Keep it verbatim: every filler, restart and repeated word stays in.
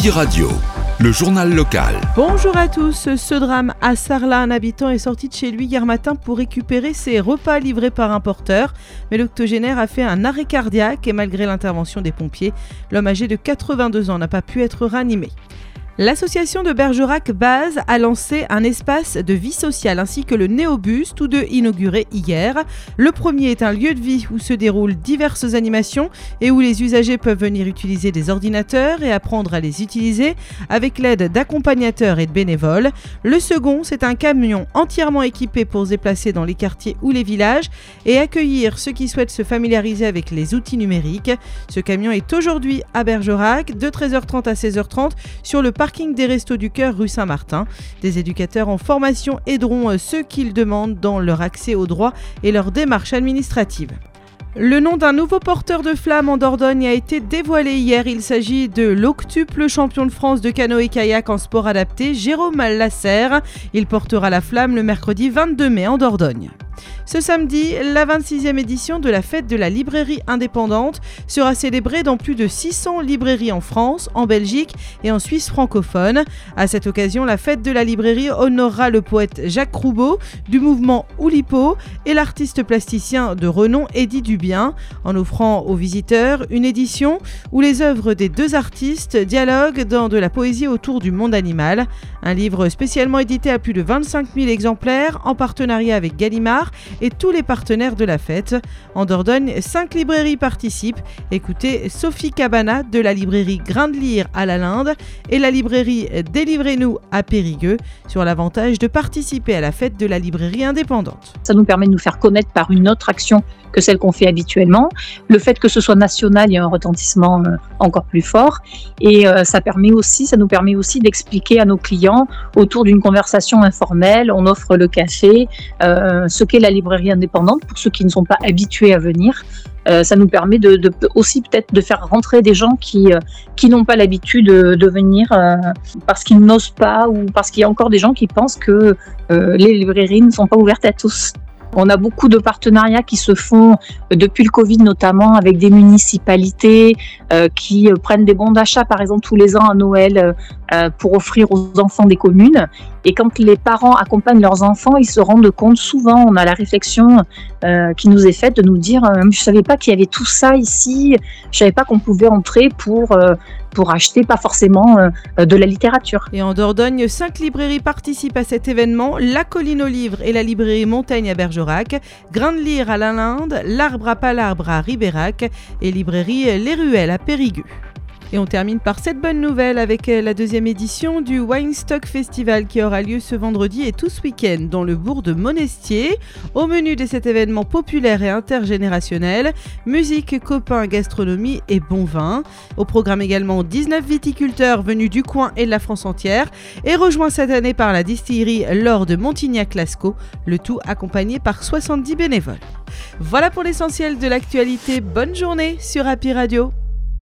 Happy Radio, le journal local. Bonjour à tous. Ce drame à Sarlat, un habitant est sorti de chez lui hier matin pour récupérer ses repas livrés par un porteur. Mais l'octogénaire a fait un arrêt cardiaque et malgré l'intervention des pompiers, l'homme âgé de quatre-vingt-deux ans n'a pas pu être ranimé. L'association de Bergerac-Baz a lancé un espace de vie sociale ainsi que le Néobus, tous deux inaugurés hier. Le premier est un lieu de vie où se déroulent diverses animations et où les usagers peuvent venir utiliser des ordinateurs et apprendre à les utiliser avec l'aide d'accompagnateurs et de bénévoles. Le second, c'est un camion entièrement équipé pour se déplacer dans les quartiers ou les villages et accueillir ceux qui souhaitent se familiariser avec les outils numériques. Ce camion est aujourd'hui à Bergerac de treize heures trente à seize heures trente sur le parc parking des Restos du Cœur rue Saint-Martin. Des éducateurs en formation aideront ceux qu'ils demandent dans leur accès aux droits et leur démarche administrative. Le nom d'un nouveau porteur de flamme en Dordogne a été dévoilé hier. Il s'agit de l'octuple champion de France de canoë-kayak en sport adapté, Jérôme Lasserre. Il portera la flamme le mercredi vingt-deux mai en Dordogne. Ce samedi, la vingt-sixième édition de la fête de la librairie indépendante sera célébrée dans plus de six cents librairies en France, en Belgique et en Suisse francophone. À cette occasion, la fête de la librairie honorera le poète Jacques Roubaud du mouvement Oulipo et l'artiste plasticien de renom Eddy Dubien, en offrant aux visiteurs une édition où les œuvres des deux artistes dialoguent dans de la poésie autour du monde animal. Un livre spécialement édité à plus de vingt-cinq mille exemplaires en partenariat avec Gallimard et tous les partenaires de la fête. En Dordogne, cinq librairies participent. Écoutez Sophie Cabana de la librairie Grain de Lyre à la Linde et la librairie Délivrez-nous à Périgueux sur l'avantage de participer à la fête de la librairie indépendante. Ça nous permet de nous faire connaître par une autre action que celle qu'on fait habituellement. Le fait que ce soit national, il y a un retentissement encore plus fort et ça permet aussi, ça nous permet aussi d'expliquer à nos clients autour d'une conversation informelle. On offre le café, euh, ce qu'est la librairie indépendante pour ceux qui ne sont pas habitués à venir. Euh, ça nous permet de, de aussi peut-être de faire rentrer des gens qui euh, qui n'ont pas l'habitude de, de venir euh, parce qu'ils n'osent pas ou parce qu'il y a encore des gens qui pensent que euh, les librairies ne sont pas ouvertes à tous. On a beaucoup de partenariats qui se font depuis le Covid, notamment avec des municipalités euh, qui prennent des bons d'achat, par exemple, tous les ans à Noël euh, pour offrir aux enfants des communes. Et quand les parents accompagnent leurs enfants, ils se rendent compte, souvent, on a la réflexion euh, qui nous est faite de nous dire euh, « je ne savais pas qu'il y avait tout ça ici, je ne savais pas qu'on pouvait entrer pour... Euh, pour acheter pas forcément euh, de la littérature. » Et en Dordogne, cinq librairies participent à cet événement. La Colline aux Livres et la librairie Montaigne à Bergerac, Grain de Lyre à la Linde, l'Arbre à Palarbre à Ribérac et librairie Les Ruelles à Périgueux. Et on termine par cette bonne nouvelle avec la deuxième édition du Winestock Festival qui aura lieu ce vendredi et tout ce week-end dans le bourg de Monestier. Au menu de cet événement populaire et intergénérationnel, musique, copains, gastronomie et bon vin. Au programme également dix-neuf viticulteurs venus du coin et de la France entière et rejoints cette année par la distillerie L'Or de Montignac-Lascaux, le tout accompagné par soixante-dix bénévoles. Voilà pour l'essentiel de l'actualité. Bonne journée sur Happy Radio.